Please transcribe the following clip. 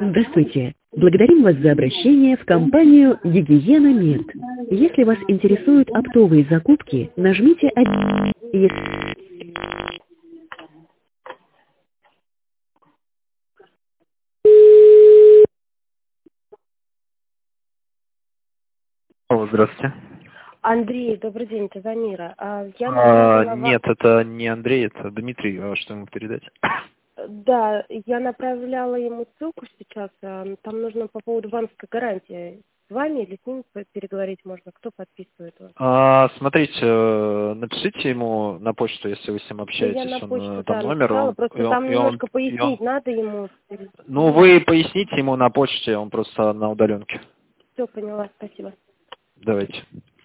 Здравствуйте. Благодарим вас за обращение в компанию «Гигиена Мед». Если вас интересуют оптовые закупки, нажмите 1. Алло, здравствуйте. Андрей, добрый день, это Замира. Я направила Нет, это не Андрей, это Дмитрий. Что ему передать? Да, я направляла ему ссылку сейчас. Там нужно по поводу банковской гарантии. С вами или с ним переговорить можно? Кто подписывает вас? Смотрите, напишите ему на почту, если вы с ним общаетесь. Я на почту, Там номер. написала, просто там немножко пояснить надо ему. Ну, вы поясните ему на почте, он просто на удаленке. Все, поняла, спасибо. Давайте.